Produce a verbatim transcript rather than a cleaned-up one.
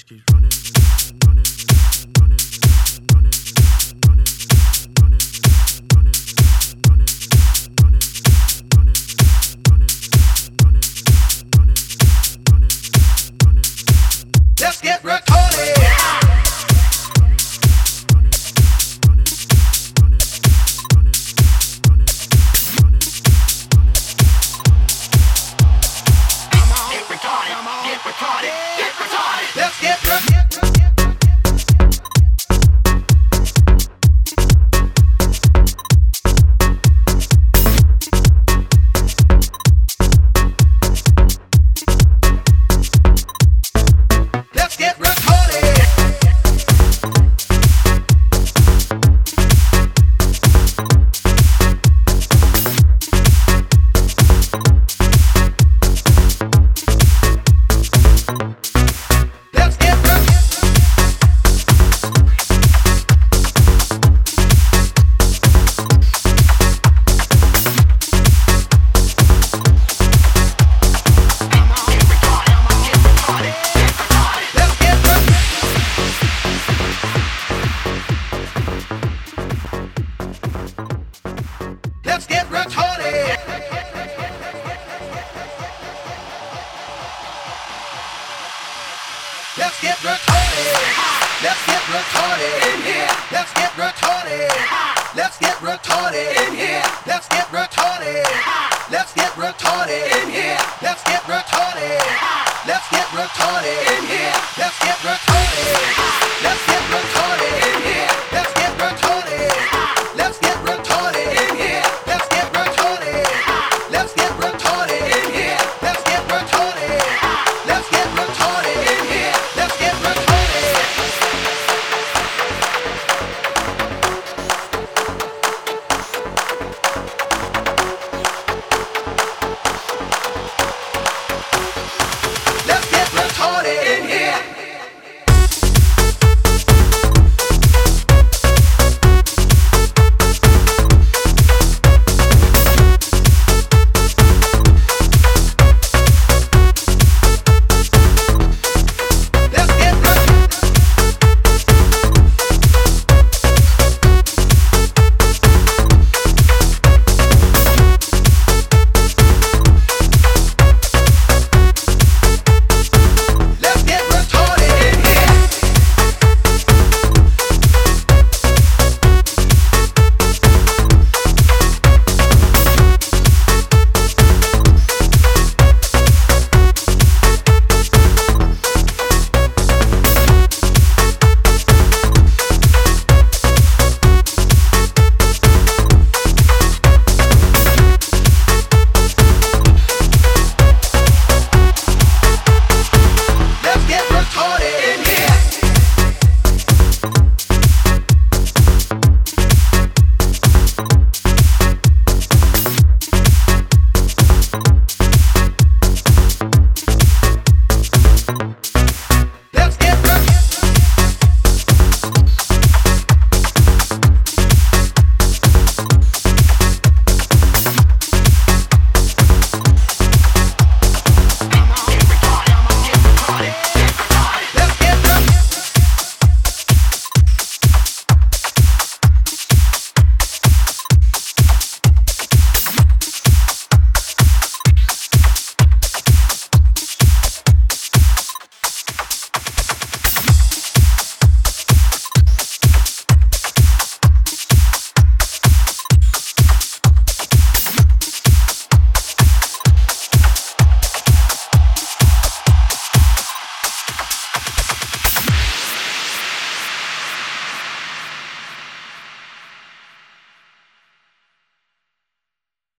Let's get recorded. Let's get recorded. Let's get recorded. Let's get Let's get retarded. Let's get retarded. Let's get retarded in here. Let's get retarded. Let's get retarded in here. Let's get retarded. Let's get retarded in here. Let's get retarded. Let's get retarded in here. Let's get retarded.